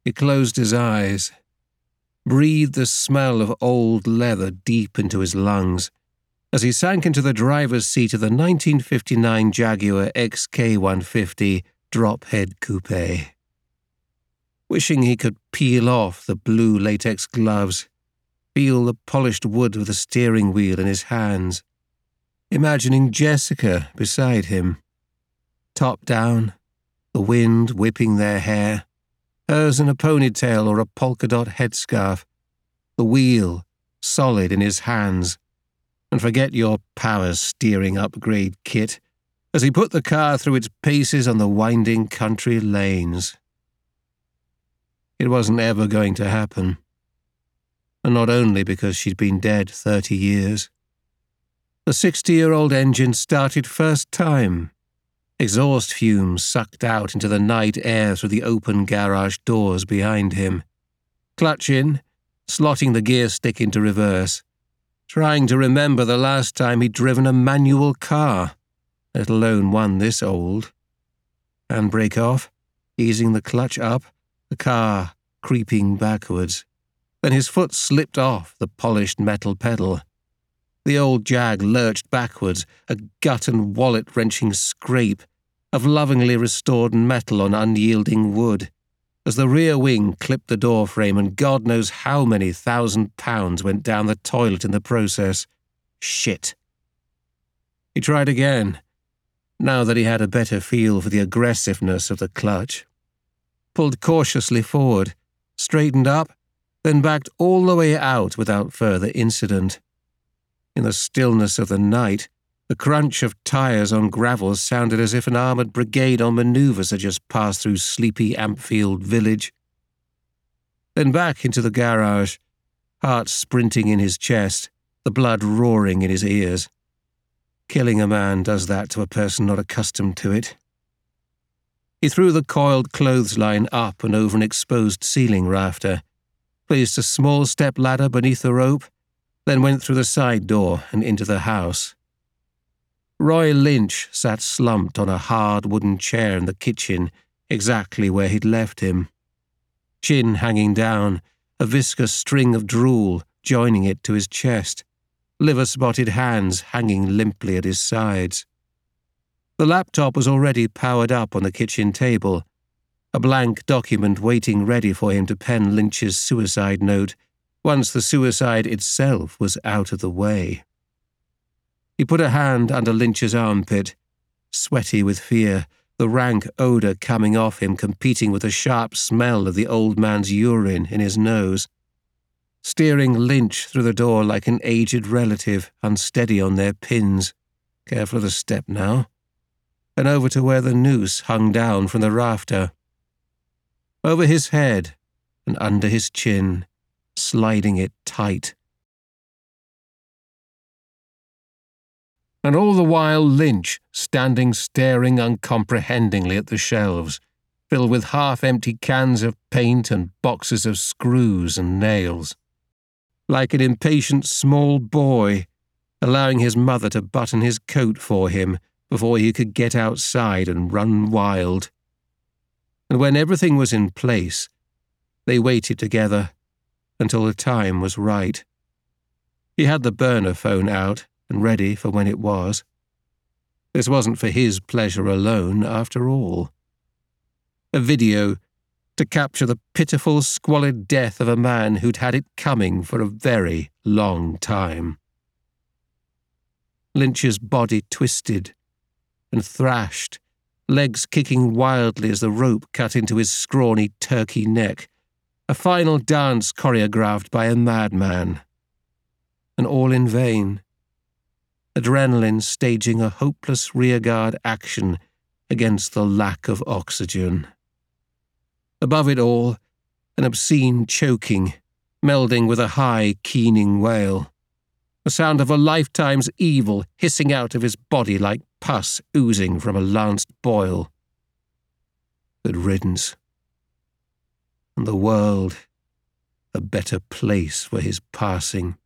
He closed his eyes, breathed the smell of old leather deep into his lungs as he sank into the driver's seat of the 1959 Jaguar XK150 drop-head coupe. Wishing he could peel off the blue latex gloves, feel the polished wood of the steering wheel in his hands, imagining Jessica beside him, top down, the wind whipping their hair, hers in a ponytail or a polka-dot headscarf, the wheel solid in his hands, and forget your power steering upgrade kit as he put the car through its paces on the winding country lanes. It wasn't ever going to happen, and not only because she'd been dead 30 years. The 60-year-old engine started first time, exhaust fumes sucked out into the night air through the open garage doors behind him. Clutch in, slotting the gear stick into reverse, trying to remember the last time he'd driven a manual car, let alone one this old. Handbrake off, easing the clutch up, the car creeping backwards. Then his foot slipped off the polished metal pedal. The old Jag lurched backwards, a gut and wallet-wrenching scrape of lovingly restored metal on unyielding wood, as the rear wing clipped the door frame and God knows how many £1,000 went down the toilet in the process. Shit. He tried again, now that he had a better feel for the aggressiveness of the clutch. Pulled cautiously forward, straightened up, then backed all the way out without further incident. In the stillness of the night, the crunch of tires on gravel sounded as if an armoured brigade on manoeuvres had just passed through sleepy Ampfield village. Then back into the garage, heart sprinting in his chest, the blood roaring in his ears. Killing a man does that to a person not accustomed to it. He threw the coiled clothesline up and over an exposed ceiling rafter, placed a small step ladder beneath the rope, then went through the side door and into the house. Roy Lynch sat slumped on a hard wooden chair in the kitchen, exactly where he'd left him. Chin hanging down, a viscous string of drool joining it to his chest, liver-spotted hands hanging limply at his sides. The laptop was already powered up on the kitchen table, a blank document waiting ready for him to pen Lynch's suicide note once the suicide itself was out of the way. He put a hand under Lynch's armpit, sweaty with fear, the rank odour coming off him competing with the sharp smell of the old man's urine in his nose. Steering Lynch through the door like an aged relative, unsteady on their pins. Careful of the step now. And over to where the noose hung down from the rafter. Over his head and under his chin, sliding it tight. And all the while Lynch, standing staring uncomprehendingly at the shelves, filled with half-empty cans of paint and boxes of screws and nails. Like an impatient small boy, allowing his mother to button his coat for him before he could get outside and run wild. And when everything was in place, they waited together until the time was right. He had the burner phone out and ready for when it was. This wasn't for his pleasure alone, after all. A video to capture the pitiful, squalid death of a man who'd had it coming for a very long time. Lynch's body twisted and thrashed, legs kicking wildly as the rope cut into his scrawny turkey neck, a final dance choreographed by a madman. And all in vain. Adrenaline staging a hopeless rearguard action against the lack of oxygen. Above it all, an obscene choking, melding with a high, keening wail. The sound of a lifetime's evil hissing out of his body like pus oozing from a lanced boil. Good riddance. And the world a better place for his passing.